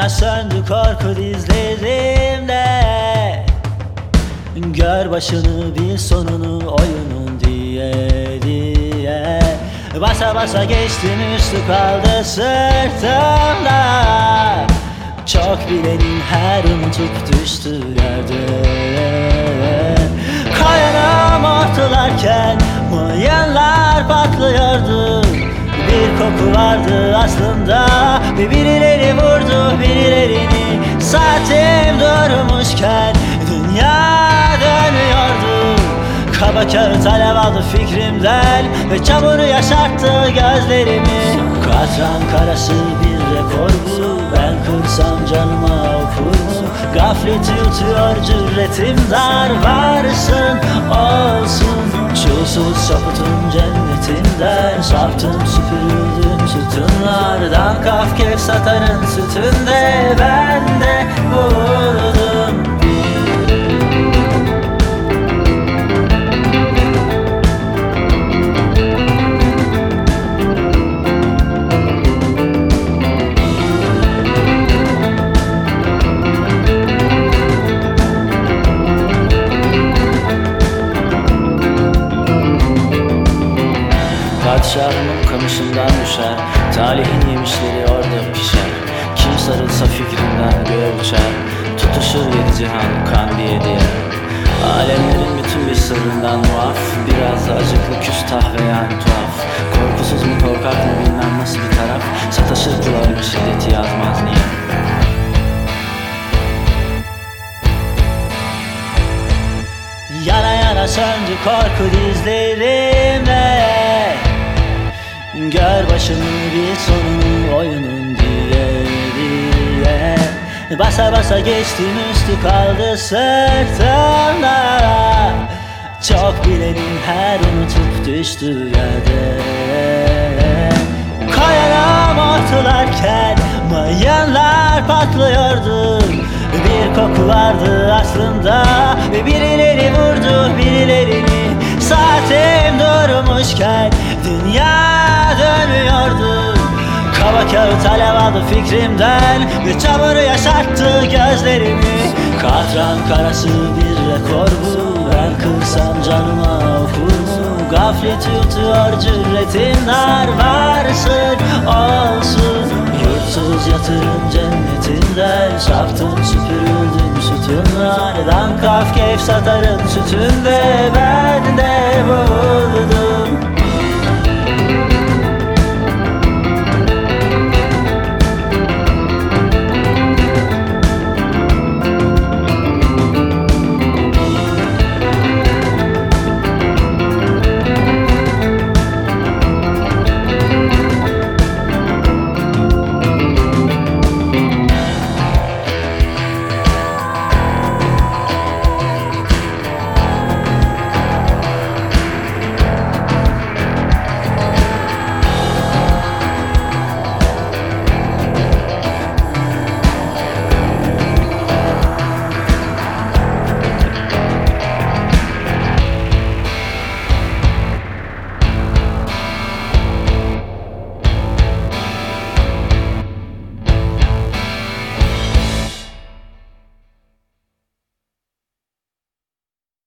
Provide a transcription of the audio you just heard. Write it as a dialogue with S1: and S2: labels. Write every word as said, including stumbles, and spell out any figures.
S1: yana söndü korku dizlerimde. Gör başını bil sonunu oyunun diye diye. Basa basa geçtim üstü kaldı sırtımda. Çok bilenin her unutup düştü yerde. Kayanım ortalarken mayınlar patlıyordu. Bir koku vardı aslında ve birileri vurdu birilerini. Saatim durmuşken dünya dönüyordu. Kaba kağıt alev aldı fikrimden ve çamuru yaşarttı gözlerimi. Katran karası bir rekor bu. Ben kırsam canıma okur mu? Gaflet yutuyor cüretim dar. Varsın olsun çulsuz sapıtın cennetinden. Saptım süpürüldüm sütunlardan. Kaf kef satarın sütünde ben de vurdum.
S2: Padişahımın kamışından düşer, talihin yemişleri orada pişer. Kim sarılsa fikrinden göğe uçar, tutuşur yedi cihan kan diye diye. Alemlerin bütün bir sırrından muaf, biraz da acıklı küstah ve yani tuhaf. Korkusuz mu korkak mı bilmem nasıl bir taraf, sataşır kulağına şiddeti yazmaz niye.
S1: Yana yana söndü korku dizlerimde. Gör başını bir sonunu oyunun diye diye. Basa basa geçtim üstü kaldı sırtımda. Çok bilenin her unutup düştüğü yerde. Kayanım ortalarken mayınlar patlıyordu. Bir koku vardı aslında ve birileri vurdu birilerini. Saatim durmuşken dünya dönüyordu. Kaba kağıt alev aldı fikrimden ve çamuru yaşarttı gözlerimi. Katran karası bir rekor bu. Ben kırsam canıma okur mu? Gaflet yutuyor cüretim dar. Varsın olsun yurtsuz yatırım cennetinden. Saptım süpürüldüm sütunlardan. Kaf keyif satarım sütünde ben de buldum.